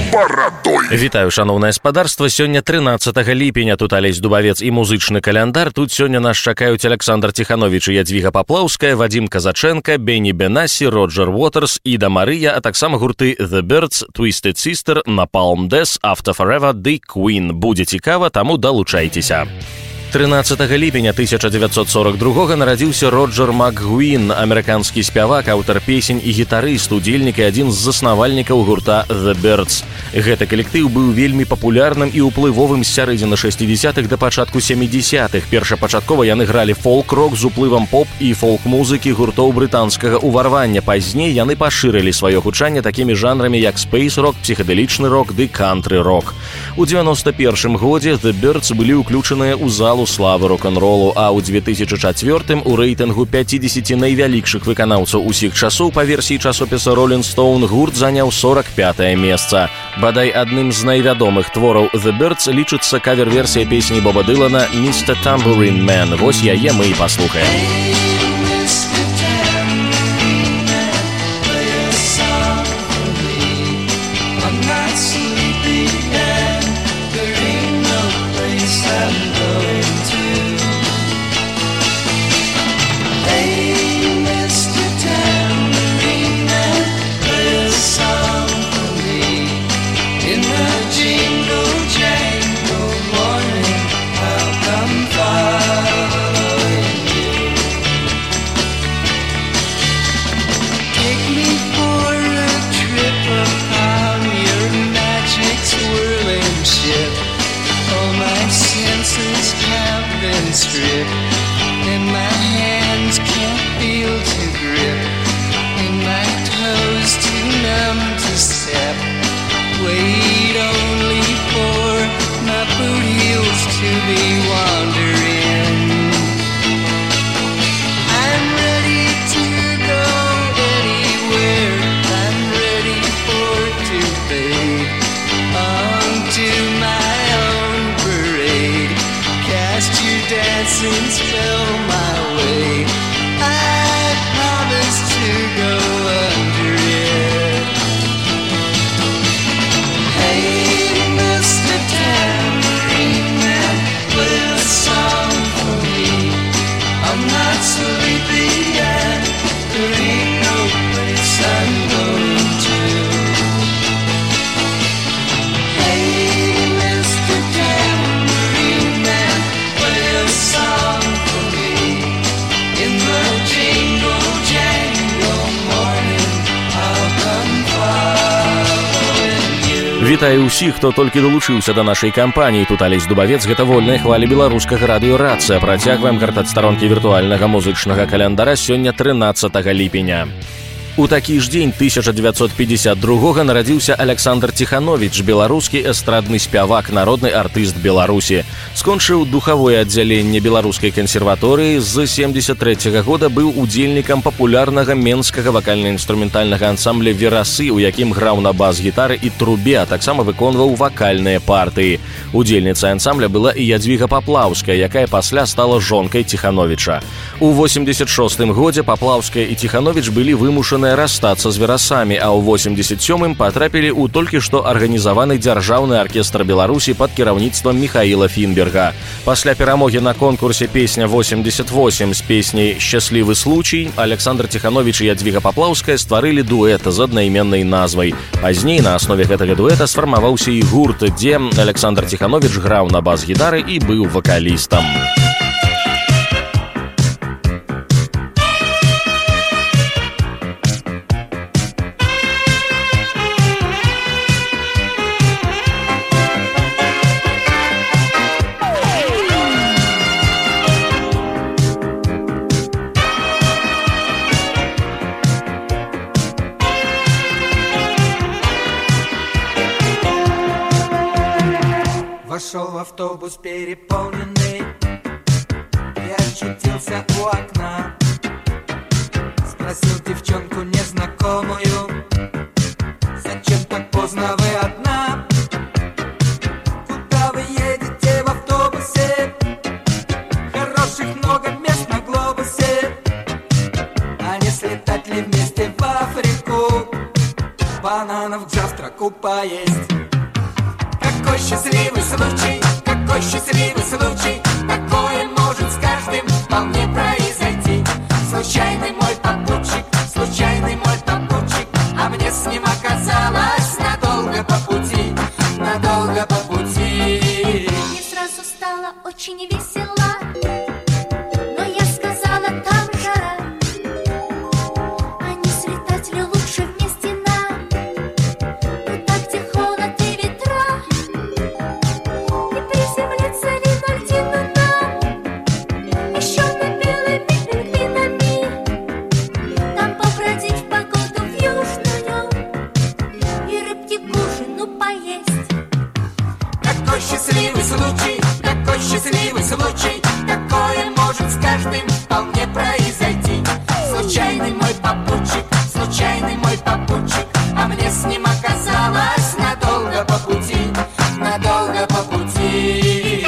барадой. Вітаю, шановнае спадарства. Сёння 13 ліпеня. Тут Алесь Дубавец і музычны каляндар. Тут сёння нас чакаюць Александр Тиханович і Ядвіга Поплаўская, Вадим Казаченко, Бенні Бенасі, Роджер Уотерс, Іда Марыя, а таксама гурты The Birds, Twisted Sister, Napalm Death, After Forever, The Queen. Будзе цікава, таму далучайцеся. 13 ліпеня 1942 нарадзіўся Роджер МакГуін, амерыканскі спявак, аўтар песень і гітарыст, удзельнік і адзін з заснавальнікаў гурта The Birds. Гэты калектыў быў вельмі папулярным і ўплывовым з сярэдзіны 60-х да пачатку 70-х. Першапачаткова яны гралі фолк-рок з уплывам поп і фолк-музыкі гуртоў брытанскага ўварвання. Пазней яны пашырылі сваё гучанне такімі жанрамі, як спейс-рок, псіхадэлічны рок ды кантры-рок. У 91 годзе The Birds былі ўключаныя ў залу славы рок-н-ролу, а ў 2004 у рэйтынгу 50 найвялікшых выканаўцаў усіх часоў па версіі часопіса Rolling Stone гурт заняў 45-е месца. Бадай адным з найвядомых твораў The Birds лічыцца кавер-версія песні Боба Дылана «Mr. Tambourine Man». Вось яе мы і паслухаем. And my hands can't feel to grip, and my toes too numb to step. Wait only for my boot heels to be wandering. I'm ready to go anywhere. I'm ready for to fade onto my own parade. Cast your dancing spell my way. I promise to go under it. Hey, Mr. Tambourine Man, play a song for me. I'm not sleepy yet. There ain't no place I'm going to. Hey, Mr. Tambourine Man, play a song for me. In the jingle jangle morning, I'll come following you. Вітаю ўсіх, хто толькі далучыўся да нашай кампаніі. Тут Алесь Дубавец, гэта вольная хваля беларускага радыё «Рацыя». Працягваем гартаць старонкі віртуальнага музычнага календара сёння 13 ліпеня. У такі ж дзень 1952 нарадзіўся Александр Тиханович, беларускі эстрадны спявак, народны артыст Беларусі. Скончыў духавое аддзяленне беларускай кансерваторыі, з 73 года быў удзельнікам папулярнага менскага вакальна-інструментальнага ансамбля «Верасы», у якім граў на бас-гітары і трубе, а таксама выконваў вакальныя партыі. Удзельніцай ансамбля была і Ядвіга Поплаўская, якая пасля стала жонкай Тихановича. У 86 годзе Поплаўская і Тиханович былі вымушаны расстацца з «Верасамі», а ў 87-м патрапілі ў толькі што арганізаваны дзяржаўны аркестр Беларусі пад кіраўніцтвам Михаіла Фінберга. Пасля перамогі на конкурсе «Песня 88» з песняй «Счаслівы случай» Александр Тиханович і Ядвіга Поплаўская стварылі дуэт з аднайменнай назвай. Пазней на аснове гэтага дуэта сфармаваўся і гурт, дзе Александр Тиханович граў на бас-гітары і быў вакалістам. Вошел в автобус переполненный, я очутился у окна. Спросил девчонку незнакомую: зачем так поздно вы одна? Куда вы едете в автобусе? Хороших много мест на глобусе. А не слетать ли вместе в Африку? Бананов завтрак руку поесть. Какой счастливый случай, какой счастливый случай, такое может с каждым вполне произойти. Случайный мой попутчик, а мне с ним оказалось надолго по пути, надолго по пути. Мне сразу стало очень весело, но я сказала, там жара, а не слетать ли лучше вместе нам? Туда, где холод и ветра, и приземлиться ли на льдину нам, еще на белыми пингвинами, там побродить в погоду в южную и рыбки к ужину поесть. Какой счастливый случай, какой счастливый случай, такое может с каждым вполне произойти. Случайный мой попутчик, а мне с ним оказалось надолго по пути, надолго по пути.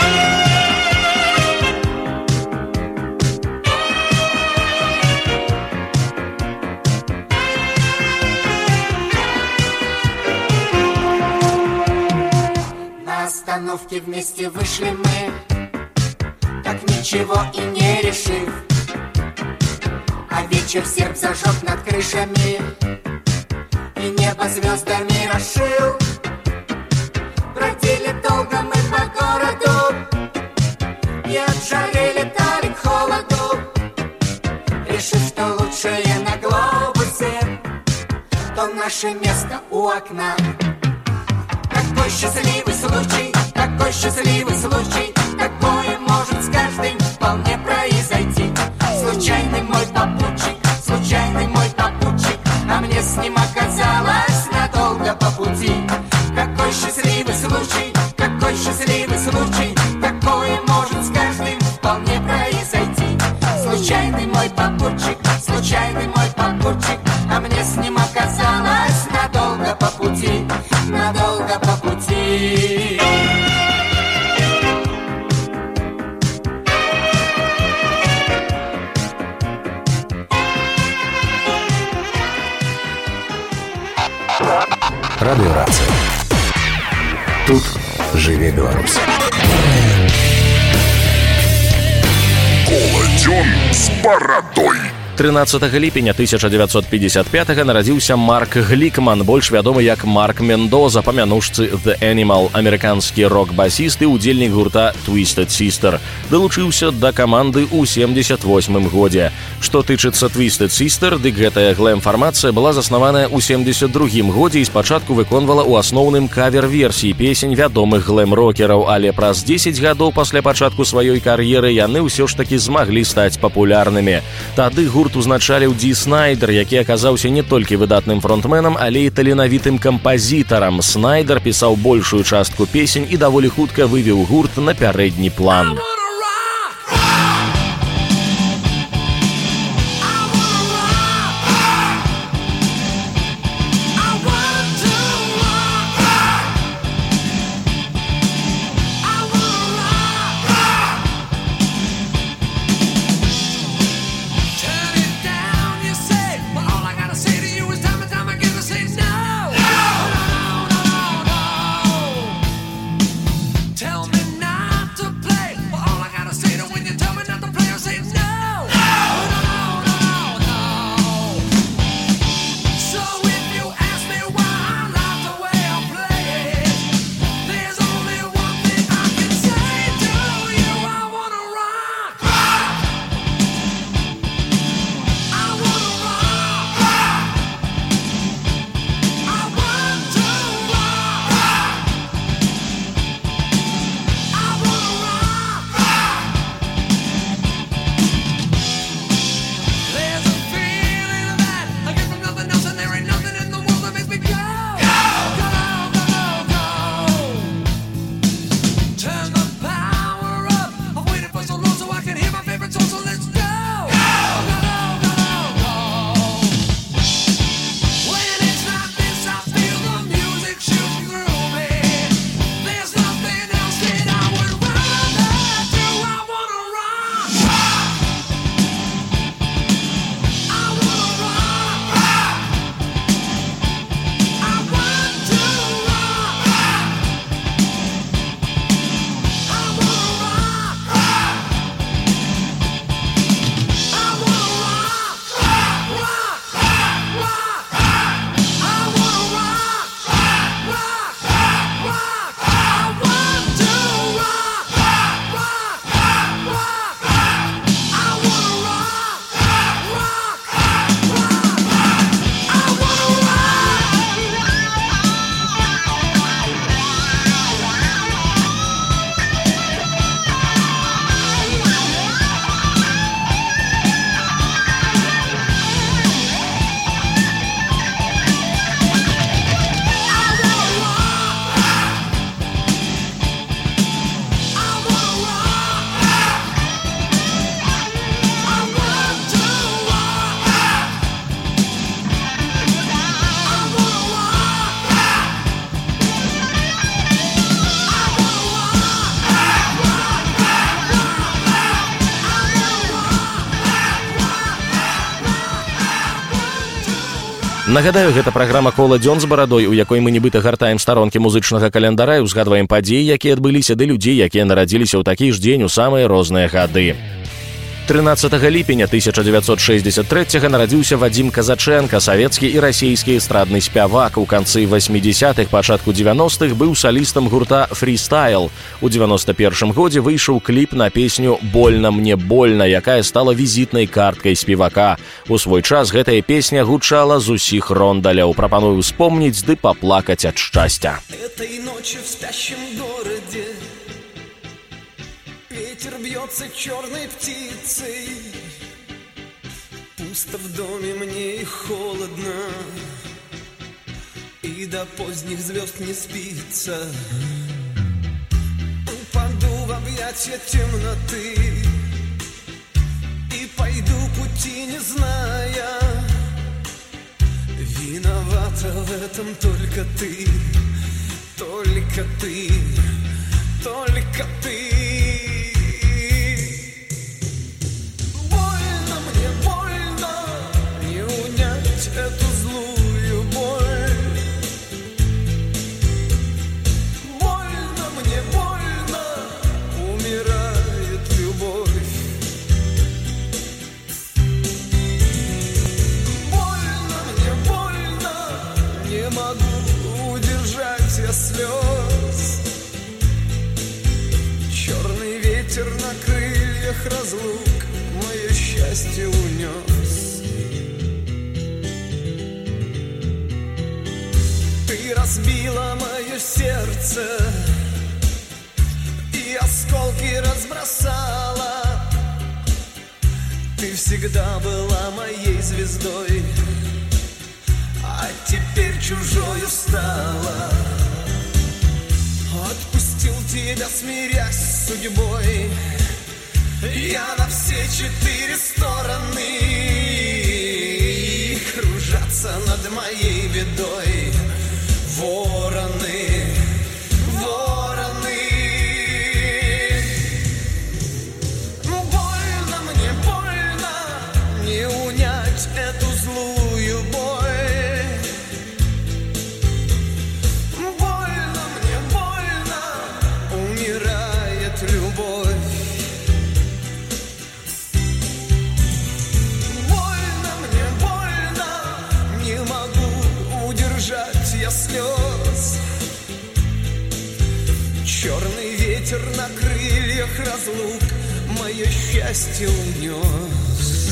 На остановке вместе вышли мы, так ничего и не решив. А вечер серп зажег над крышами и небо звездами расшил. Бродили долго мы по городу и от жары летали к холоду, решив, что лучшее на глобусе то наше место у окна. Какой счастливый случай, какой счастливый случай, такое может с каждым вполне произойти. Случайный мой попутчик, а мне с ним оказалось надолго по пути. Какой счастливый случай, такое может с каждым вполне произойти. Случайный мой попутчик, а мне с ним оказалось надолго по пути, надолго по пути. Радиорацыя. Тут жыве Беларусь. Коладзён з барадой. 13 ліпеня 1955 нарадзіўся Марк Глікман, больш вядомы як Марк Мендоза па мянушцы The Animal, амерыканскі рок-басіст і ўдзельнік гурта Twisted Sister. Далучыўся да каманды ў 78 годзе. Што тычыцца Twisted Sister, дык гэтая глэм-фармацыя была заснаваная ў 72 годзе і спачатку выконвала ў асноўным кавер-версіі песень вядомых глэм-рокераў, але праз 10 гадоў пасля пачатку сваёй кар'еры яны ўсё ж такі змаглі стаць папулярнымі. Тады гурт узначаліў Ді Снайдер, які аказаўся не толькі выдатным фронтменам, але і таленавітым кампазітарам. Снайдер пісаў большую частку песень і даволі хутка вывеў гурт на пярэдні план. Tell me not to play, Нагадаю, гэта праграма «Кола дзён з барадой», у якой мы нібыта гартаем старонкі музычнага каляндара і узгадваем падзеі, якія адбыліся, ды людзей, якія нарадзіліся ў такі ж дзень у самыя розныя гады. 13 ліпеня 1963 нарадзіўся Вадзім Казачэнка, савецкі і расійскі эстрадны спявак. У канцы 80-х, пачатку 90-х быў салістам гурта «Фрістайл». У 91 годзе выйшаў кліп на песню «Больно мне больно», якая стала візітнай карткай спевака. У свой час гэтая песня гучала з усіх рондаляў. Прапаную успомніць ды паплакаць ад шчасця. Этой ночью в спящем городе ветер бьется черной птицей. Пусто в доме мне и холодно, и до поздних звезд не спится. Упаду в объятия темноты и пойду пути не зная. Виновата в этом только ты, только ты, только ты. Эту злую боль. Больно мне, больно, умирает любовь. Больно мне, больно, не могу удержать я слез. Черный ветер на крыльях разлук мое счастье унес. Ты разбила мое сердце и осколки разбросала. Ты всегда была моей звездой, а теперь чужою стала. Отпустил тебя, смирясь с судьбой, я на все 4 стороны. Кружатся над моей бедой вороны, вороны. Больно мне, больно, не унять эту злую боль. Больно мне, больно, умирает любовь. Больно мне, больно, не могу удержать я слез. Черный ветер на крыльях разлук мое счастье унес.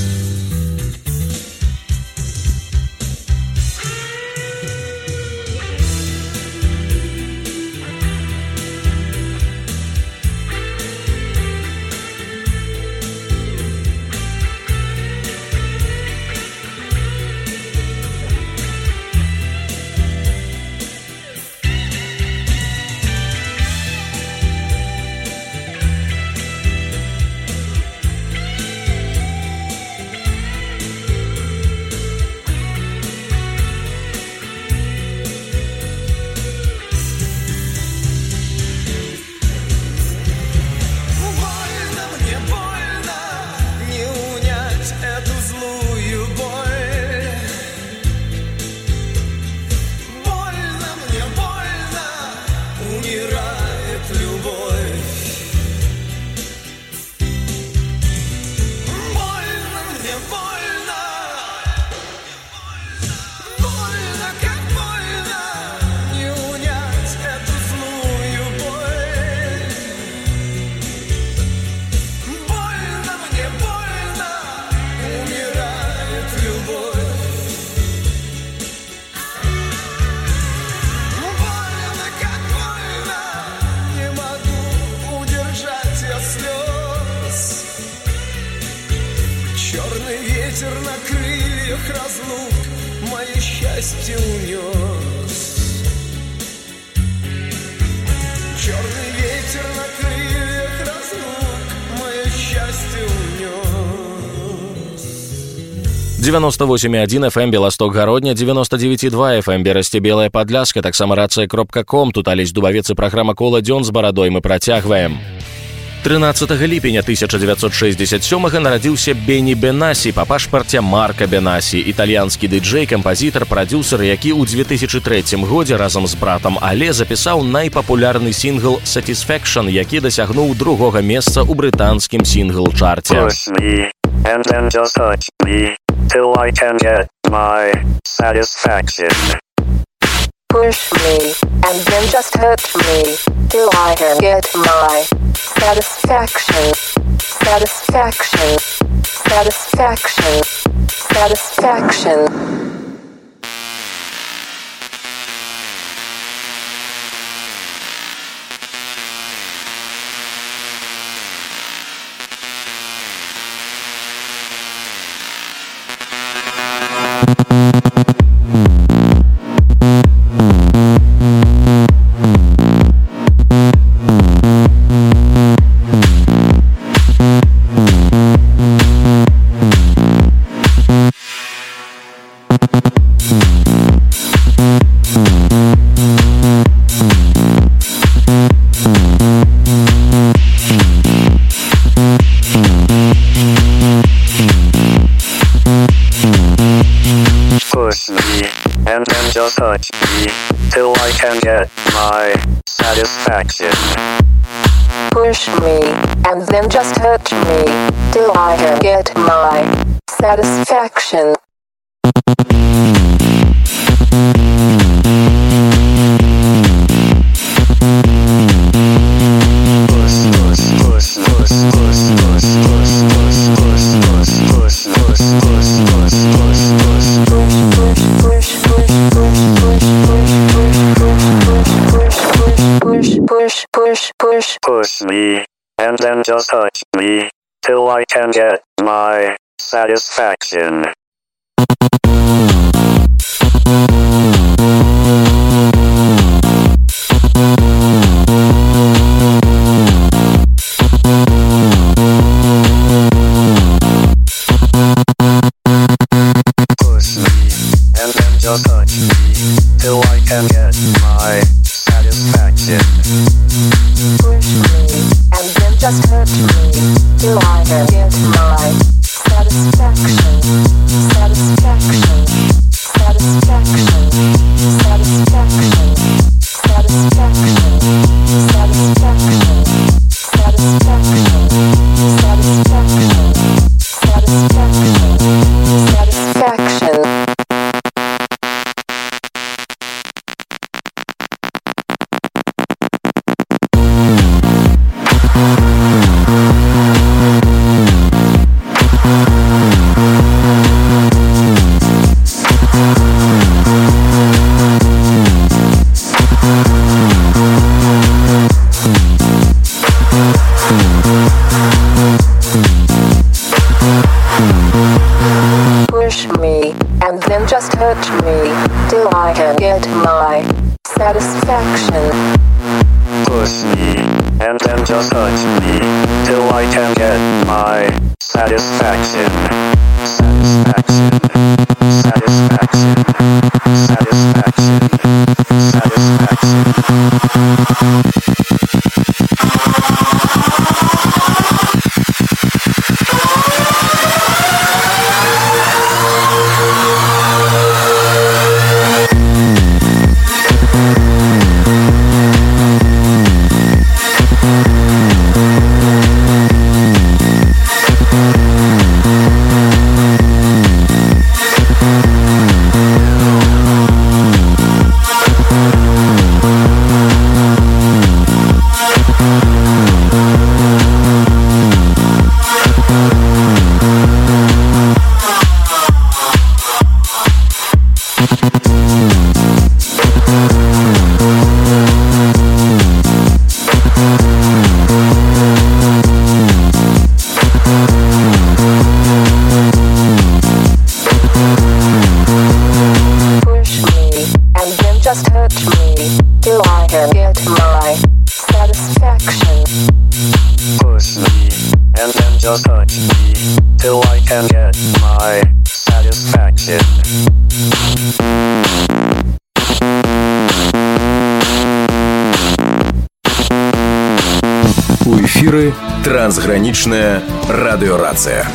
98,1 FM Белосток Гародня, 99,2 FM Берасце Белая Падляска, таксама рацыя.ком. Тут Алесь Дубавец і праграма «Кола дзён з барадой» мы працягваем. 13 ліпеня 1967 нарадзіўся Бені Бенасі па пашпарце Марка Бенасі, італьянскі дыджэй, кампазітар, прадзюсер, які ў 2003 годзе разам з братам Але запісаў найпапулярны сінгл «Satisfaction», які дасягнуў 2-го месца ў брытанскім сінгл-чарце. And then just touch me till I can get my satisfaction. Push me and then just hurt me till I can get my satisfaction. Satisfaction. Satisfaction. Satisfaction. Push me and then just touch me till I can get my satisfaction. Push me and then just hurt me till I can get my satisfaction. Push me and then just touch me till I can get my satisfaction. Push me and then just touch me till I can get my satisfaction. Push me and then just hurt me till I can get my satisfaction. Satisfaction. Satisfaction. Satisfaction. Satisfaction. Satisfaction. Satisfaction. Satisfaction. Satisfaction. Satisfaction. Push me and then just hurt me till I can get my satisfaction. Push me and then just touch me till I can get my satisfaction. Satisfaction. Satisfaction. Satisfaction. Just hurt me till I can get my satisfaction. Push me and then just touch me till I can get my satisfaction. У эфіры Трансграничная радиорация.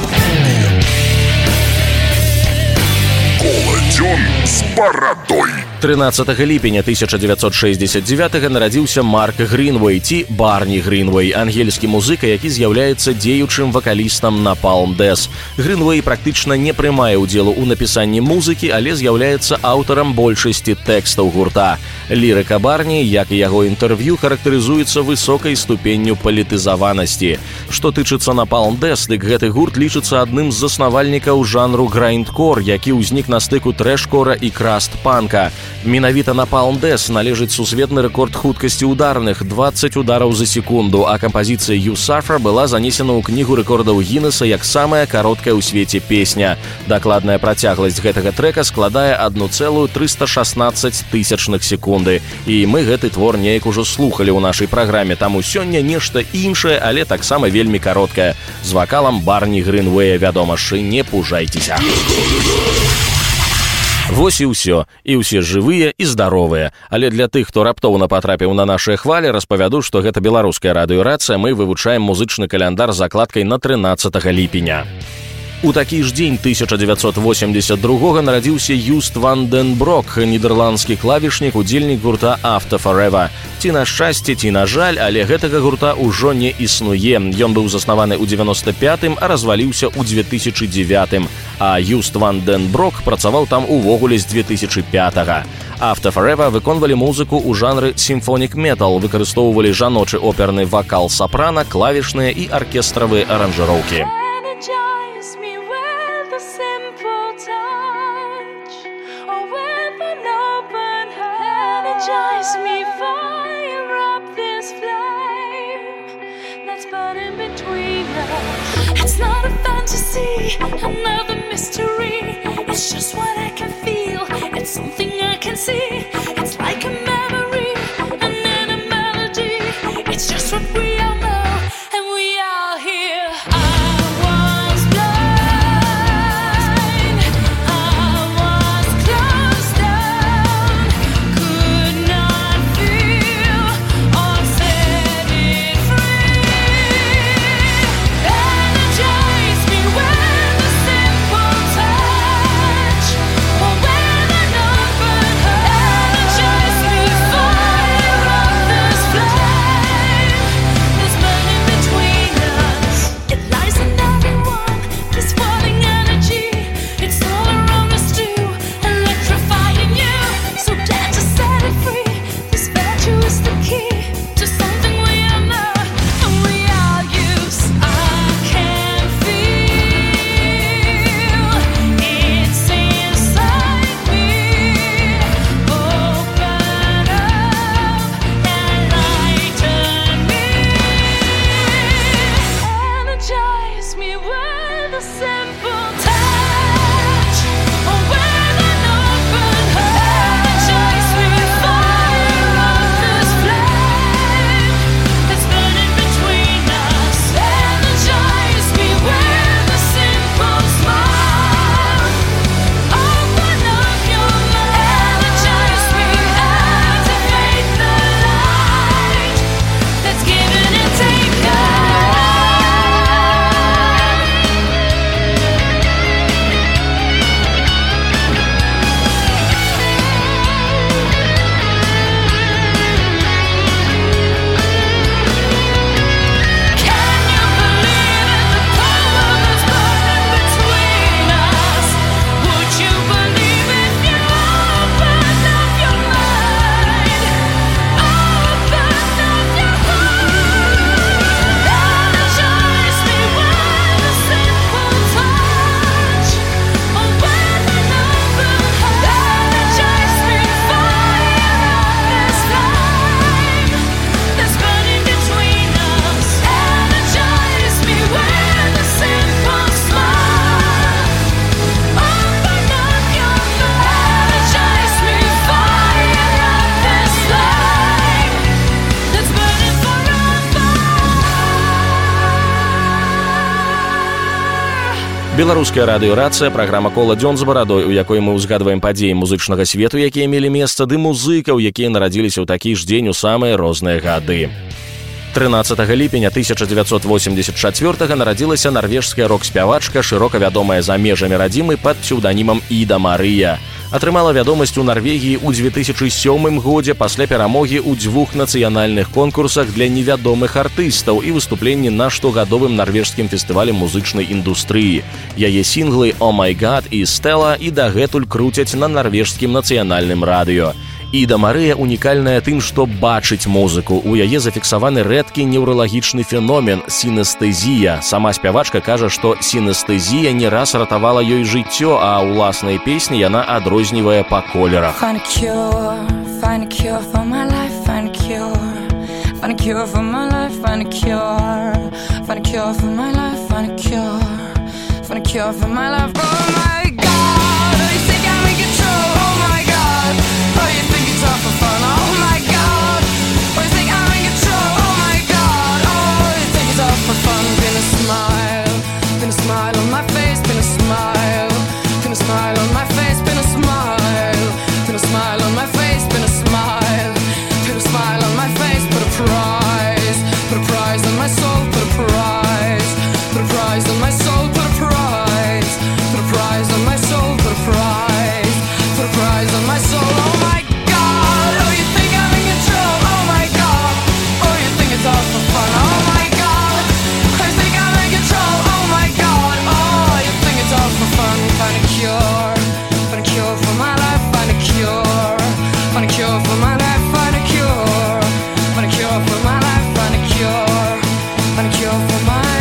Колодён с бородой. 13 ліпеня 1969 нарадзіўся Марк Гринвей ці Барні Гринвей, ангельскі музыка, які з'яўляецца дзеючым вакалістам Napalm Death. Гринвей практычна не прымае ўдзелу ў напісанні музыкі, але з'яўляецца аўтарам большасці тэкстаў гурта. Лірыка Барні, як і яго інтэрв'ю, характарызуецца высокай ступенню палітызаванасці. Што тычыцца Napalm Death, дык гэты гурт лічыцца адным з заснавальнікаў жанру грайндкор, які ўзнік на стыку трэш-кора і краст-панка. Менавіта Napalm Death належыць сусветны рэкорд хуткасці ударных 20 удараў за секунду, а кампазіцыя You Suffer была занесена ў кнігу рэкордаў Гіннеса як самая кароткая ў свеце песня. Дакладная працягласць гэтага трэка складае 1,316 секунды. І мы гэты твор неяк ужо слухалі ў нашай праграме, таму сёння нешта іншае, але таксама вельмі кароткае. З вакалам Барні Гринвея, вядома ж, не пужайцеся. Вось і ўсё. І ўсе жывыя і здаровыя. Але для тых, хто раптоўна патрапіў на нашыя хвалі, распавяду, што гэта беларуская радыёрацыя, мы вывучаем музычны каляндар з закладкай на 13 ліпеня. У такі ж дзень 1982 нарадзіўся Юст ван ден Брок, нідэрландскі клавішнік, удзельнік гурта After Forever. Ці на шчасце, ці на жаль, але гэтага гурта ўжо не існуе. Ён быў заснаваны ў 95-м, а разваліўся ў 2009-м. А Юст ван ден Брок працаваў там увогуле з 2005-га. After Forever выконвалі музыку ў жанры сімфонік метал, выкарыстоўвалі жаночы оперны вакал сапрана, клавішныя і аркестравыя аранжыроўкі. Energize me, fire up this flame that's burning between us. It's not a fantasy, another mystery. It's just what I can feel. It's something I can see. It's like a memory and then a melody. It's just what we all know, and we all hear. Беларуская радыёрацыя, праграма «Коладзён з барадой», у якой мы ўзгадваем падзеі музычнага свету, якія мелі месца, ды музыкаў, якія нарадзіліся ў такі ж дзень у самыя розныя гады. 13 ліпеня 1984 нарадзілася нарвежская рок-спявачка, шырока вядомая за межамі радзімы пад псеўданімам Іда Марыя. Атрымала вядомасць у Нарвегіі ў 2007 годзе пасля перамогі ў 2 нацыянальных конкурсах для невядомых артыстаў і выступленні на штогадовым нарвежскім фестывале музычнай індустрыі. Яе сінглы «Oh My God» і «Stella» і дагэтуль круцяць на нарвежскім нацыянальным радыё. Іда Марыя унікальная тым, што бачыць музыку. У яе зафіксаваны рэдкі неўралагічны феномен – сінестэзія. Сама спявачка кажа, што сінестэзія не раз ратавала ёй жыццё, а ўласнай песні яна адрознівае па колерах. Find a cure for my life, find a cure. Find a cure for my life, find a cure. Find a cure for my life, find a cure. Find a cure for my life, oh my God. Oh, you think I'm in control, oh my God. Oh, you think it's all for fun, oh my God. Oh, you think I'm in control, oh my God. Oh, you think it's all for fun. Been a smile on my face, been a smile. Been a smile on my face, been a smile. Been a smile on my face, been a smile. Put a smile on my face, put a prize on my soul, put a prize. Put a prize on my soul, put a prize. Put a prize on my soul, put a prize. Put a prize on my soul, oh my God. Oh, you think I'm in control, oh my God. Oh, you think it's all for fun, oh my God. Oh, you think I'm in control, oh my God. Oh, you think it's all for fun. Find a cure for my life, find a cure. Find a cure for my life, find a cure. Find a cure for my life, find a cure. Find a cure for my life.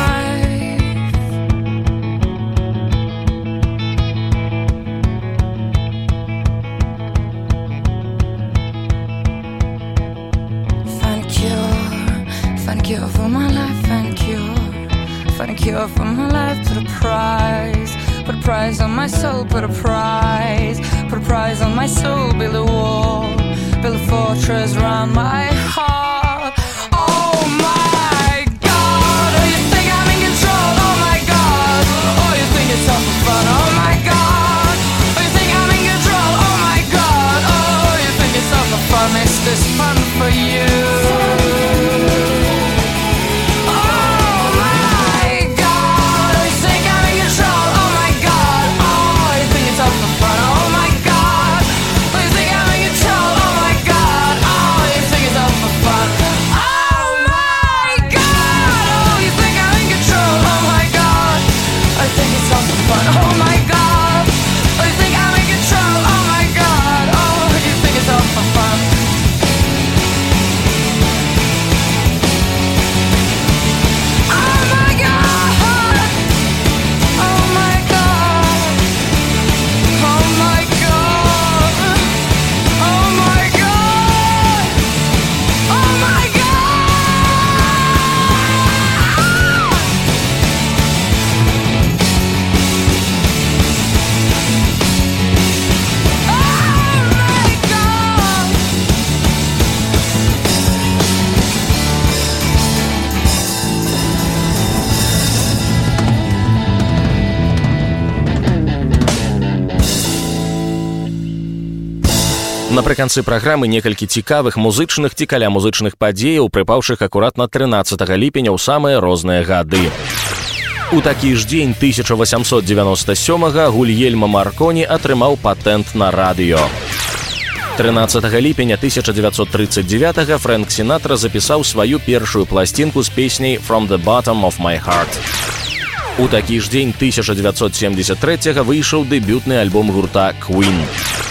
Find a cure for my life, find a cure. Find a cure for my life, put a prize on my soul, put a prize on my soul, build a wall, build a fortress around my heart. Oh my God, oh you think I'm in control, oh my God. Oh you think it's all for fun, oh my God. Oh you think I'm in control, oh my God. Oh you think it's all for fun, is this fun for you? Напрыканцы праграмы некалькі цікавых музычных ці каля музычных падзеяў, прыпаўшых акуратна 13 ліпеня ў самыя розныя гады. У такі ж дзень 1897 Гульельма Марконі атрымаў патэнт на радыё. 13 ліпеня 1939 Фрэнк Сінатра запісаў сваю першую пласцінку з песняй «From the Bottom of My Heart». У такі ж дзень 1973 выйшаў дэбютны альбом гурта «Queen».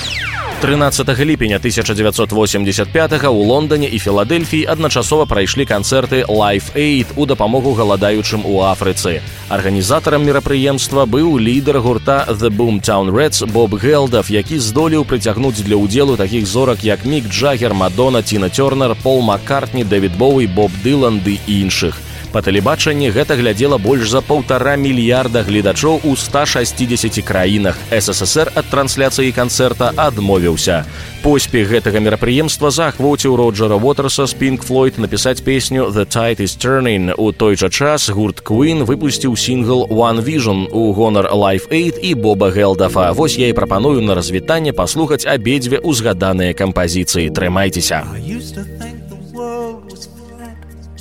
13 ліпеня 1985 у Лондоне і Філадельфіі адначасова прайшлі канцэрты Live Aid у дапамогу галадаючым у Афрыцы. Арганізатарам мерапрыемства быў лідар гурта The Boomtown Rats Боб Гелдаф, які здолеў прыцягнуць для ўдзелу такіх зорак, як Мік Джаггер, Мадонна, Тіна Тёрнер, Пол Маккартні, Дэвід Боуі, Боб Дылан ды іншых. Па тэлебачанні гэта глядзела больш за 1,5 мільярда гледачоў у 160 краінах. СССР ад трансляцыі канцэрта адмовіўся. Поспех гэтага мерапрыемства заахвоціў Роджера Уотерса з Pink Floyd напісаць песню «The Tide is Turning». У той жа час гурт Queen выпусціў сінгл «One Vision» у гонар Live Aid і Боба Гелдафа. Вось я і прапаную на развітанне паслухаць абедзве ўзгаданыя кампазіцыі. Трымайцеся.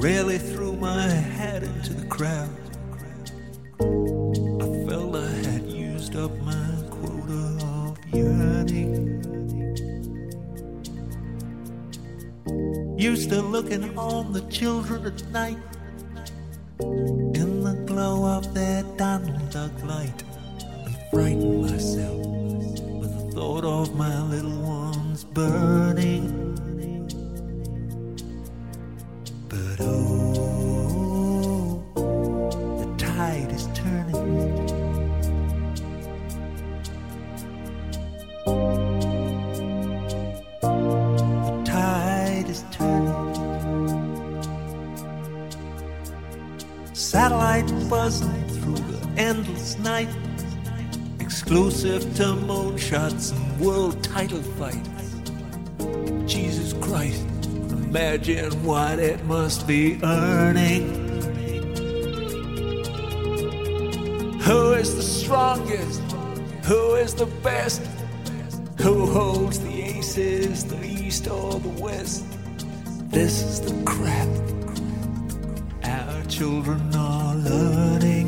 Rarely threw my hat into the crowd. I felt I had used up my quota of yearning. Used to looking on the children at night in the glow of their Donald Duck light, and frighten myself with the thought of my little ones burning. But oh, the tide is turning. The tide is turning. Satellite buzzing through the endless night, exclusive to moonshots and world title fights. Jesus Christ, imagine what it must be earning. Who is the strongest? Who is the best? Who holds the aces, the east or the west? This is the crap our children are learning.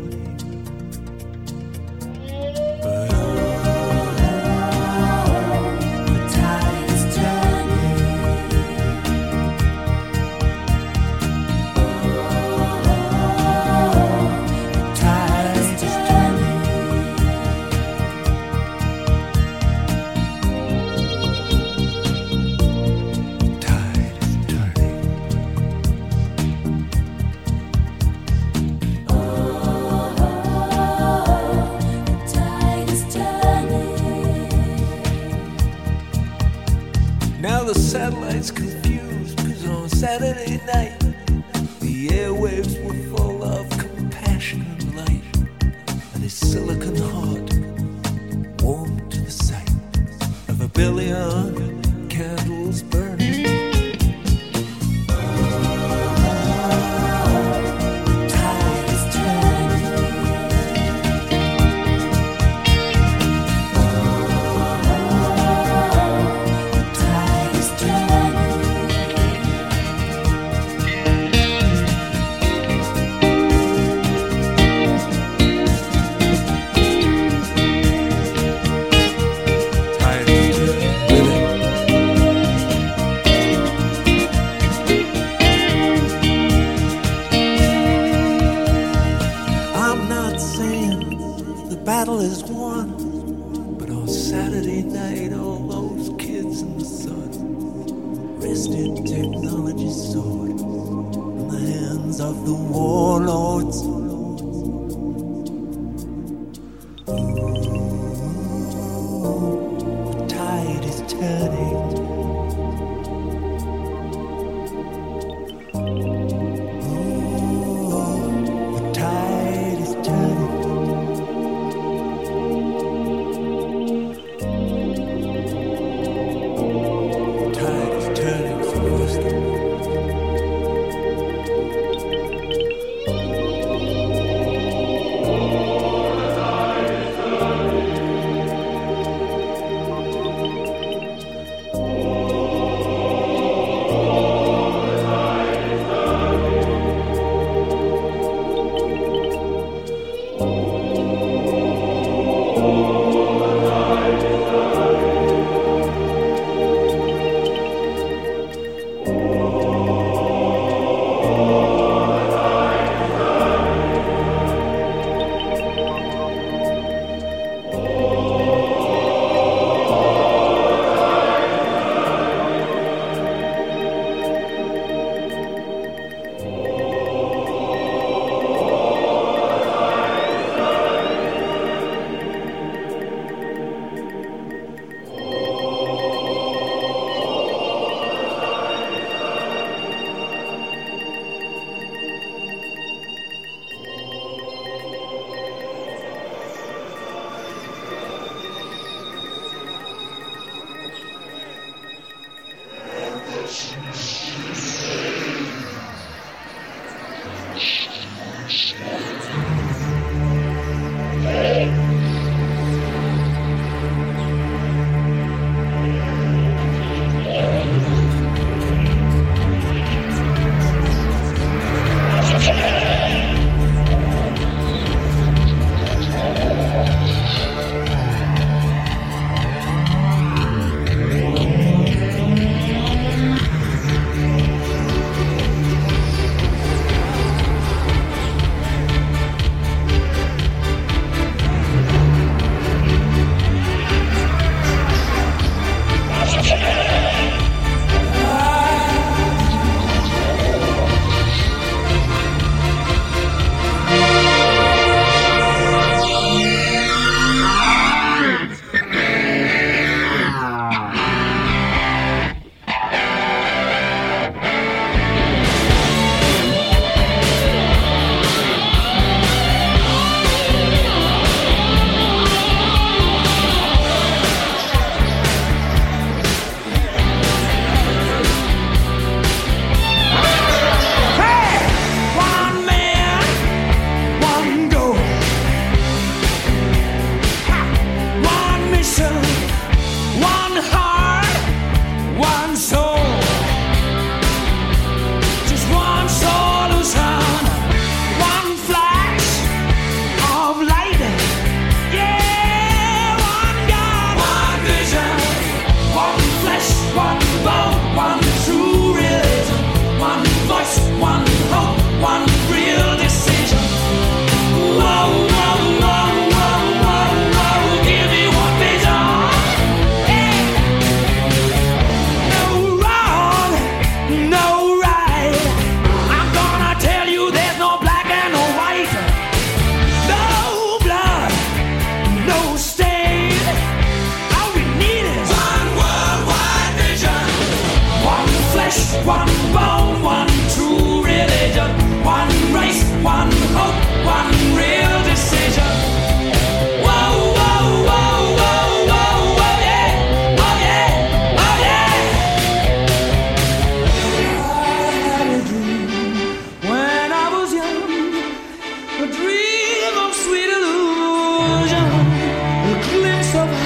But the tide is turning. The tide is turning. The tide is turning. Now the satellite's confused, cause on Saturday night the airwaves were full of compassion and light, and his silicon heart warmed to the sight of a billion candles burning. The tide is turning. The tide is turning. Tide is turning. I'm not saying the battle is won, but on Saturday night, all those kids in the sun rested technology's sword in the hands of the warlords. Ooh, the tide is turning. Ooh, the tide is turning. The tide is turning faster. rhythm, sweet illusion, a glimpse of